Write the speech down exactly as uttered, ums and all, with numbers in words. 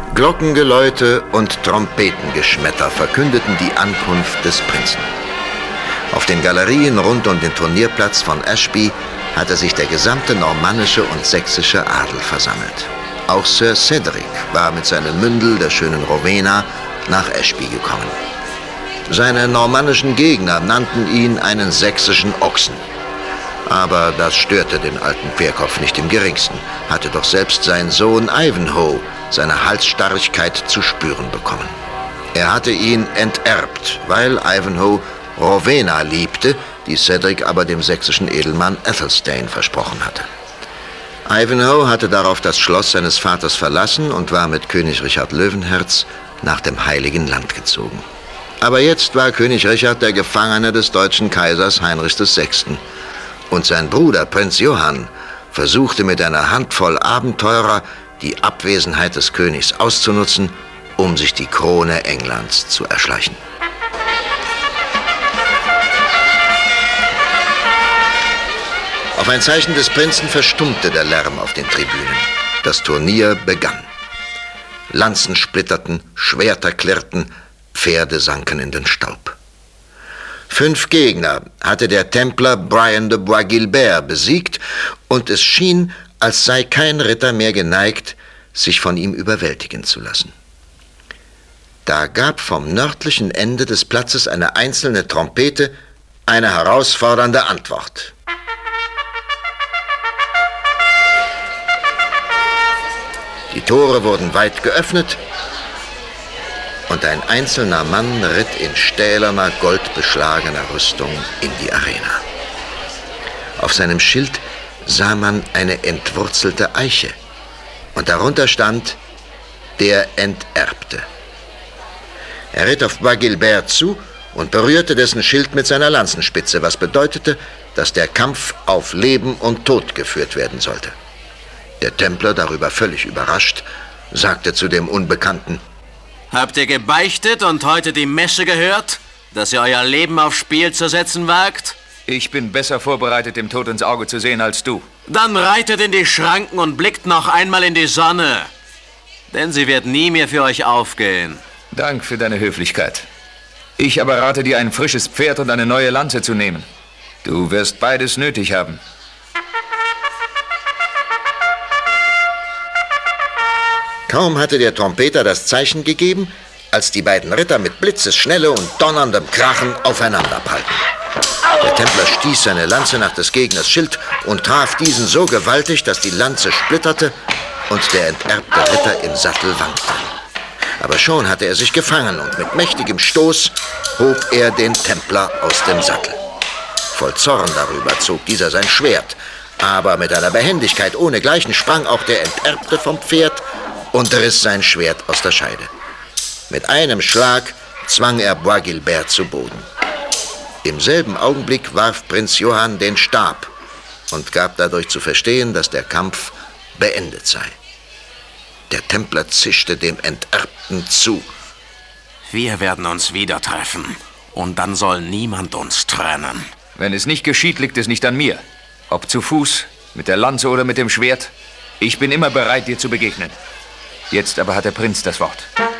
Glockengeläute und Trompetengeschmetter verkündeten die Ankunft des Prinzen. Auf den Galerien rund um den Turnierplatz von Ashby hatte sich der gesamte normannische und sächsische Adel versammelt. Auch Sir Cedric war mit seinem Mündel, der schönen Rowena, nach Ashby gekommen. Seine normannischen Gegner nannten ihn einen sächsischen Ochsen. Aber das störte den alten Querkopf nicht im geringsten, hatte doch selbst sein Sohn Ivanhoe seine Halsstarrigkeit zu spüren bekommen. Er hatte ihn enterbt, weil Ivanhoe Rowena liebte, die Cedric aber dem sächsischen Edelmann Athelstane versprochen hatte. Ivanhoe hatte darauf das Schloss seines Vaters verlassen und war mit König Richard Löwenherz nach dem Heiligen Land gezogen. Aber jetzt war König Richard der Gefangene des deutschen Kaisers Heinrich der Sechste. Und sein Bruder, Prinz Johann, versuchte mit einer Handvoll Abenteurer die Abwesenheit des Königs auszunutzen, um sich die Krone Englands zu erschleichen. Auf ein Zeichen des Prinzen verstummte der Lärm auf den Tribünen. Das Turnier begann. Lanzen splitterten, Schwerter klirrten, Pferde sanken in den Staub. Fünf Gegner hatte der Templer Brian de Bois-Guilbert besiegt und es schien, als sei kein Ritter mehr geneigt, sich von ihm überwältigen zu lassen. Da gab vom nördlichen Ende des Platzes eine einzelne Trompete eine herausfordernde Antwort. Die Tore wurden weit geöffnet und ein einzelner Mann ritt in stählerner, goldbeschlagener Rüstung in die Arena. Auf seinem Schild sah man eine entwurzelte Eiche und darunter stand der Enterbte. Er ritt auf Bois-Guilbert zu und berührte dessen Schild mit seiner Lanzenspitze, was bedeutete, dass der Kampf auf Leben und Tod geführt werden sollte. Der Templer, darüber völlig überrascht, sagte zu dem Unbekannten: Habt ihr gebeichtet und heute die Messe gehört, dass ihr euer Leben aufs Spiel zu setzen wagt? Ich bin besser vorbereitet, dem Tod ins Auge zu sehen als du. Dann reitet in die Schranken und blickt noch einmal in die Sonne. Denn sie wird nie mehr für euch aufgehen. Dank für deine Höflichkeit. Ich aber rate dir, ein frisches Pferd und eine neue Lanze zu nehmen. Du wirst beides nötig haben. Kaum hatte der Trompeter das Zeichen gegeben, als die beiden Ritter mit Blitzesschnelle und donnerndem Krachen aufeinanderprallten. Der Templer stieß seine Lanze nach des Gegners Schild und traf diesen so gewaltig, dass die Lanze splitterte und der enterbte Ritter im Sattel wankte. Aber schon hatte er sich gefangen und mit mächtigem Stoß hob er den Templer aus dem Sattel. Voll Zorn darüber zog dieser sein Schwert, aber mit einer Behendigkeit ohnegleichen sprang auch der Enterbte vom Pferd und riss sein Schwert aus der Scheide. Mit einem Schlag zwang er Bois-Guilbert zu Boden. Im selben Augenblick warf Prinz Johann den Stab und gab dadurch zu verstehen, dass der Kampf beendet sei. Der Templer zischte dem Enterbten zu. Wir werden uns wieder treffen und dann soll niemand uns trennen. Wenn es nicht geschieht, liegt es nicht an mir. Ob zu Fuß, mit der Lanze oder mit dem Schwert. Ich bin immer bereit, dir zu begegnen. Jetzt aber hat der Prinz das Wort.